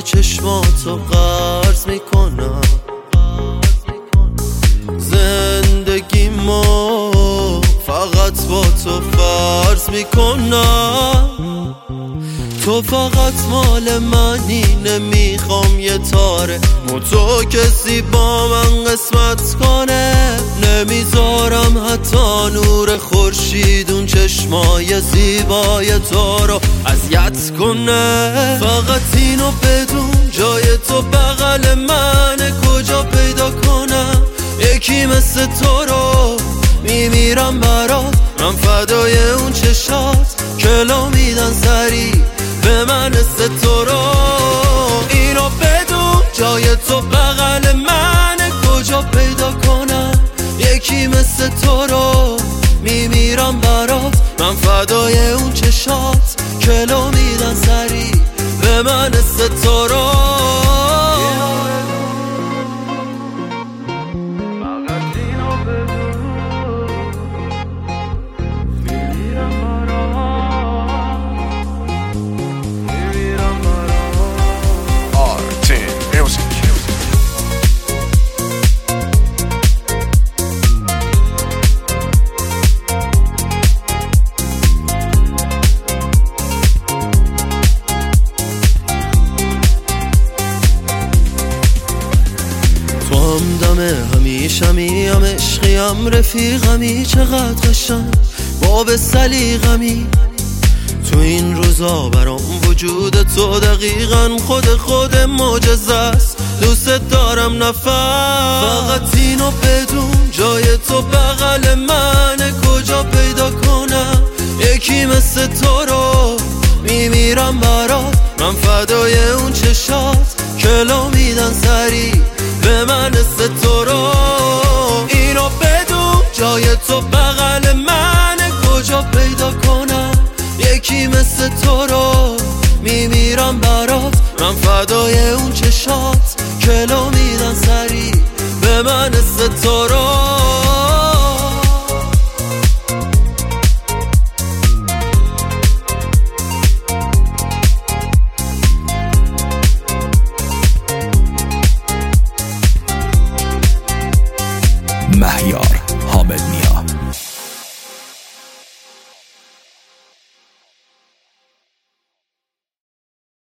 چشماتو قرض میکنم، زندگیمو فقط با تو فرض میکنم. تو فقط مال منی، نمیخوام یه تاره تو کسی با من قسمت کنه. نمیذارم حتی نور خورشید اون چشمای زیبای تو رو اذیت کنه. فقط اینو بدون جای تو بغل منه، کجا پیدا کنم یکی مثل تو رو؟ میمیرم برات، من فدای اون چشات که لو میدن سری به من تو رو. اینو بدون جای تو بغل منه، کجا پیدا کنم یکی مثل تو رو؟ میمیرم برات، من فدای اون چشات که لو میدن سری به من تو رو. تو همدمه همیشمیم، عشقیم رفیقمی، چقدر قشنگ باب سلیقمی. تو این روزا برام وجود تو دقیقاً خود معجزه است. دوست دارم نفر، فقط اینو بدون جای تو بغل منه، کجا پیدا کنم یکی مثل تو رو؟ میمیرم برات، من فدای اون چشات که لو میدن سری به من تو رو. اینو بدون جای تو بغل منه، کجا پیدا کنم یکی مثل تو رو؟ میمیرم برات، من فدای اون چشات که لو میدن سری به من تو رو.